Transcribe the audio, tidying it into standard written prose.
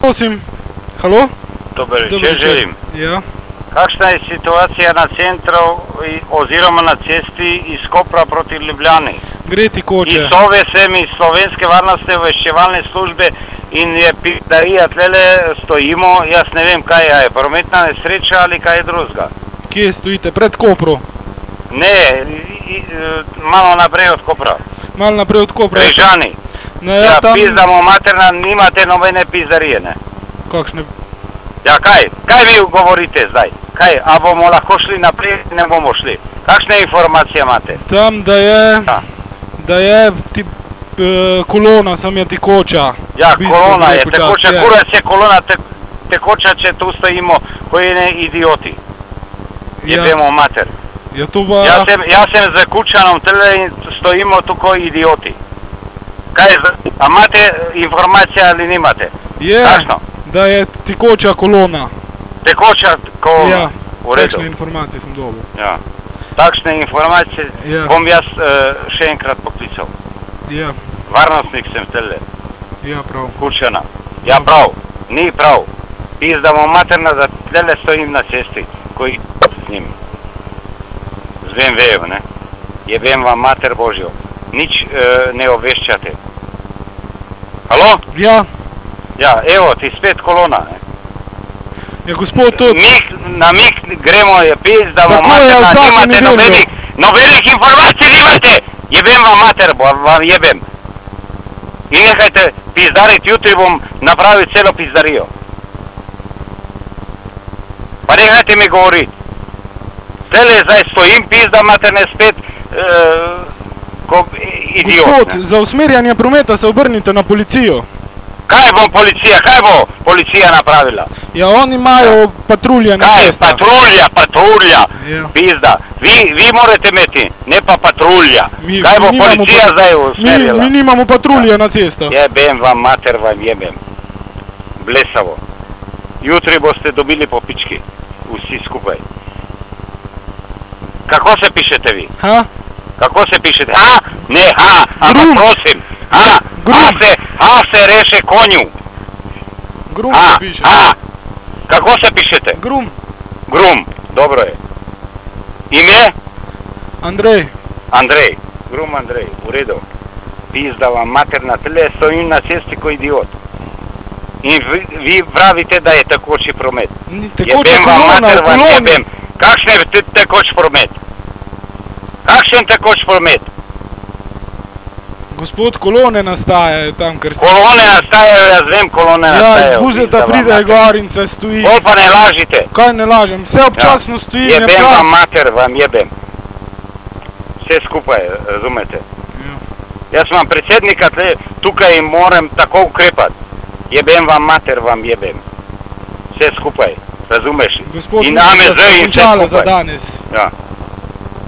Prosim, halo? Dober večer želim. Ja. Kakšna je situacija na centru oziroma na cesti iz Kopra proti Ljubljani? Gre ti koče. Iz Sove sem, iz Slovenske varnostne obveščevalne službe in je pidarija, tlele stojimo, jaz ne vem kaj je, prometna nesreča ali kaj je drugega. Kje stojite? Pred Kopro? Ne, malo naprej od Kopra. Malo naprej od Kopra? Križani. Ja, pizdamo materna, nimate nobene pizdarije, ne? Kakšne? Ja, kaj? Kaj vi govorite zdaj? Kaj? A bomo lahko šli naprej, ne bomo šli? Kakšne informacije imate? Tam, da je kolona, sam je tekoča. Ja, kolona je tekoča, kurac je kolona tekoča, če tu stojimo, ko je ne idioti. Jebemo mater. Jaz sem za Kučanom tele in stojimo tu ko idioti. Kaj je zdaj? A imate informacije ali nimate? Je, da je tekoča kolona. Tekoča kolona? Ja, v redu. takšne informacije sem dobil. Ja, takšne informacije bom jaz še enkrat poklical. Ja. Varnostnik sem tele. Ja, prav. Kučana. Ja, prav. Ni prav. Pizdamo materna, da tele stojim na cesti, ko ih z njim. Zvem vejo, ne? Jebem vam mater Božjo. Nič ne obveščate. Halo? Ja. Ja, evo ti spet kolona, ne? Ja, gospod, to... Na mig gremo je pizdamo materna, nimate nobenih informacij nimate! Jebem vam mater, vam jebem. In nehajte pizdariti, jutri bom napravil celo pizdarijo. Pa nehajte mi govoriti. Tele zdaj stojim, pizda materne spet, ko idiot. Gospod, za usmerjanje prometa se obrnite na policijo. Kaj bo policija napravila? Ja, oni imajo patrulje na cestah. Kaj, patrulja, pizda. Vi morate imeti, ne pa patrulja. Kaj bo policija zdaj usmerila? Mi nimamo patrulje na cestah. Jebem vam mater, vam jebem. Blesavo. Jutri boste dobili po pički. Vsi skupaj. Kako se pišete vi? Ha? Kako se pišete? Ha? Ne, ha, ampak prosim. Ha? Ha se reše konju. Grum se piše. Ha? Kako se pišete? Grum. Grum, dobro je. Ime? Andrej. Andrej. Grum Andrej, v redu. Pizda vam materna, tele stojim na cesti ko idiot. In vi pravite, da je tekoči promet. Tekoča kolona, kolona. Kakšen je tekoč promet? Kakšen tekoč promet? Gospod, kolone nastajajo tam, ker ste... Kolone nastajajo, jaz vem, kolone nastajajo. Ja, izbuzeta pride gor in se stoji. Bolj pa ne lažite. Kaj ne lažem? Vse občasno stoji. Jebem vam mater, vam jebem. Vse skupaj, razumete? Jaz imam predsednika tukaj in moram tako ukrepati. Jebem vam mater, vam jebem. Vse skupaj, razumeš? Gospod, mislim, da ste končali za danes. Ja.